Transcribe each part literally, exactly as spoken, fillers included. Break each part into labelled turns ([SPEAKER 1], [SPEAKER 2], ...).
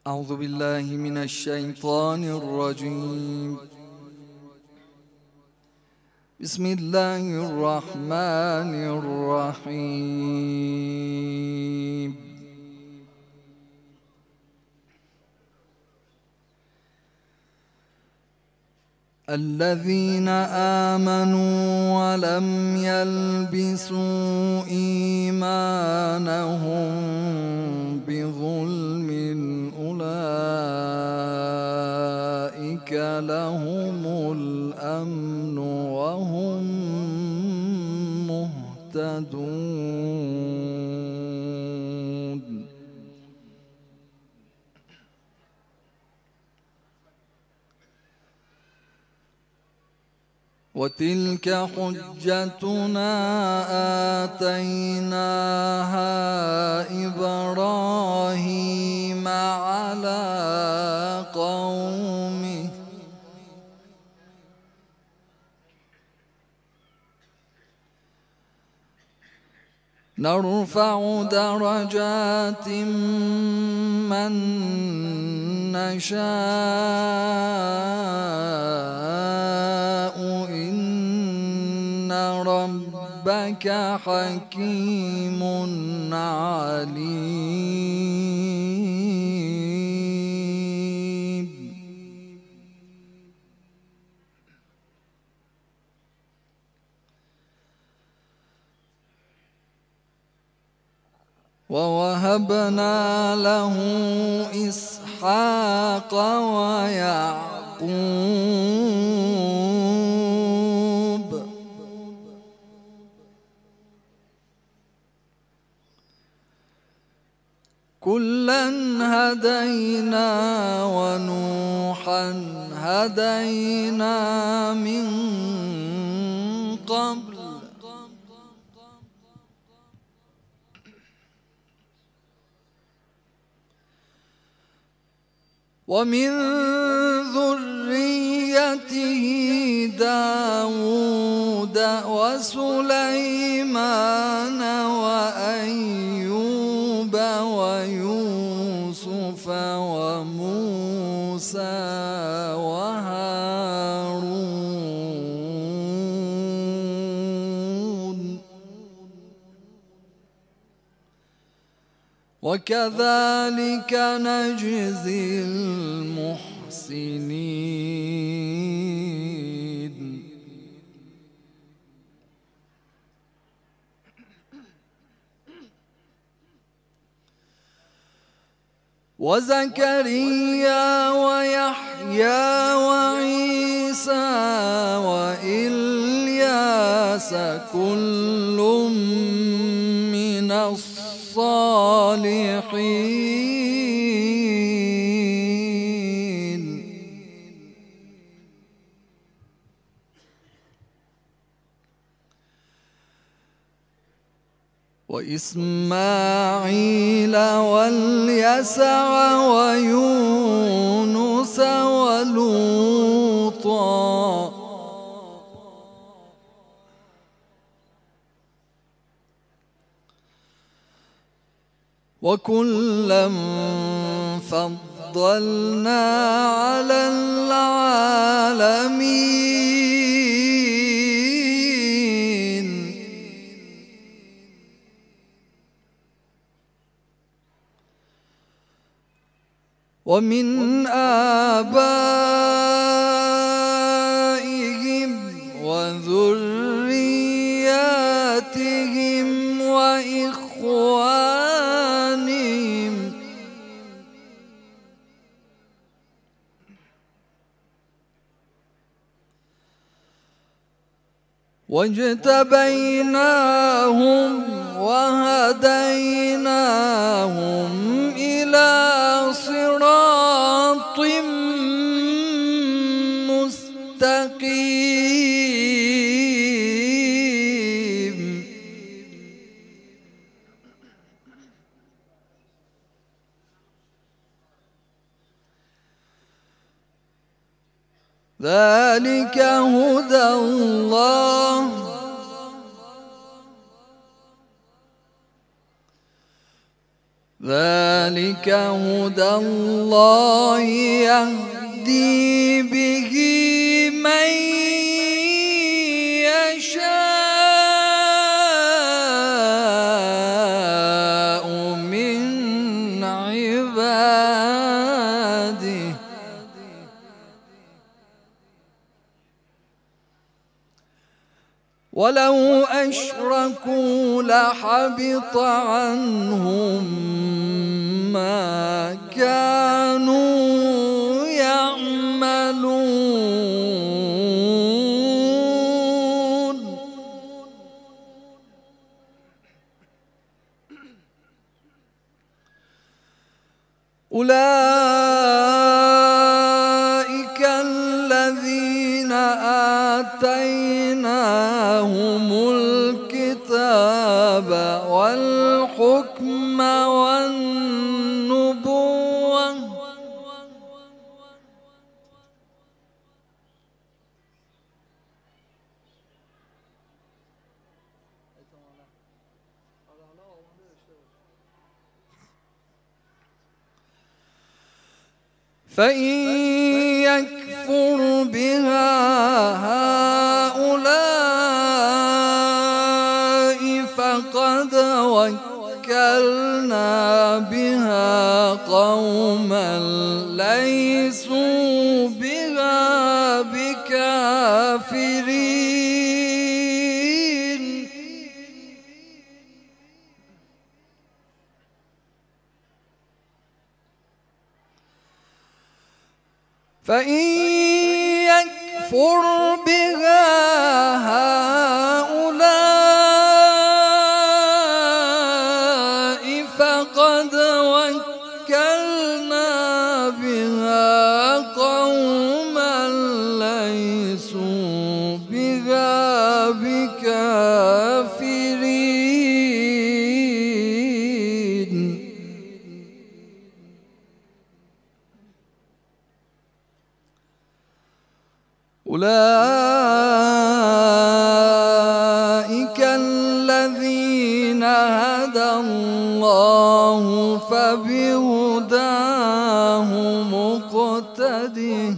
[SPEAKER 1] أعوذ بالله من الشيطان الرجيم. بسم الله الرحمن الرحيم. الذين آمنوا ولم يلبسوا إيمانهم بظلم أولئك لهم الأمن وهم مهتدون. وتلك حجتنا آتيناها إبراهيم على قومه نرفع درجات من نشاء إن ربك حكيم عليم. ووهبنا له إسحاق ويعقوب كلا هدينا ونوحا هدينا من قبل ومن ذريته داود وسليمان وأيوب ويوسف وموسى وهارون وكذلك نجزي المحسنين. وزكريا ويحيى وعيسى وإلياس كل من الصالحين وإسماعيل واليسع ويونس ولوطا وكلا فضلنا على العالمين. ومن آبائهم وذرياتهم وإخوانهم واجتبيناهم وهديناهم إلى صراط مستقيم. ذلك هدى الله ذلك هدى الله يهدي به من يشاء من عباده ولو أشركوا لحبط عنهم ما كانوا يعملون أولئك الذين آتيناهم الكتاب والحكم والنبوة فإن يكفر بها هؤلاء فقد وكلنا بها قوما ليسوا بها بكافرين فإن يكفر بها هؤلاء فقد وكلنا بها قوما ليسوا بها بكافرين أولئك الذين هدى الله فبهداه مقتده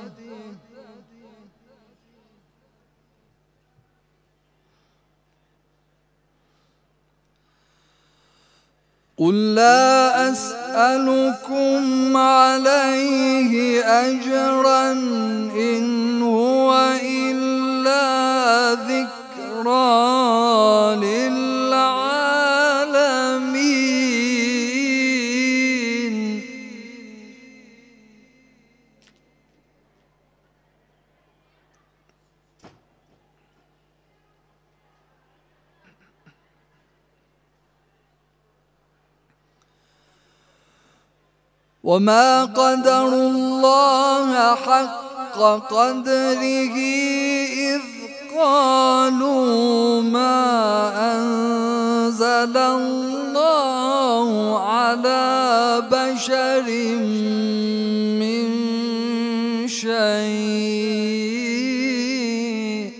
[SPEAKER 1] قل لا أسألكم عليه أجرا إن هو إلا ذكرى للعالمين وما قدروا الله حق قدره إذ قالوا ما أنزل الله على بشر من شيء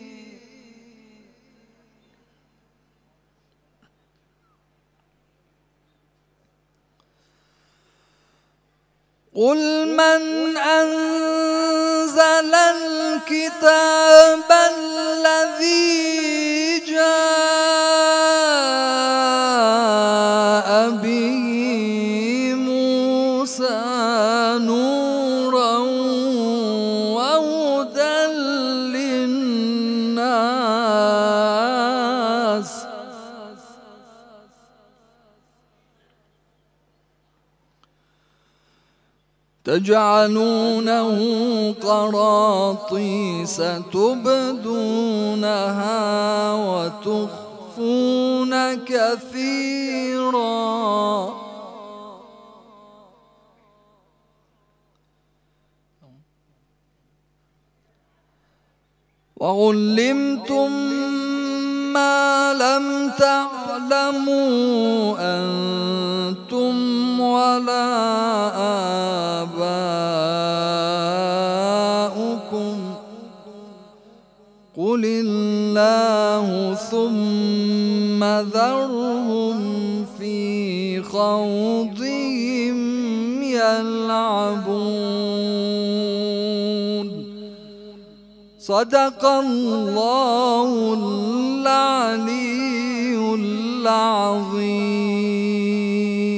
[SPEAKER 1] قل من أنزل الكتاب الذي جاء به موسى نورا وهدى للناس تجعلونه قراطيس تبدونها وتخفون كثيرا وعلمتم ما لم تعلموا أنتم ولا آباؤكم قل الله ثم ذرهم في خوضهم يلعبون. صدق الله العلي العظيم.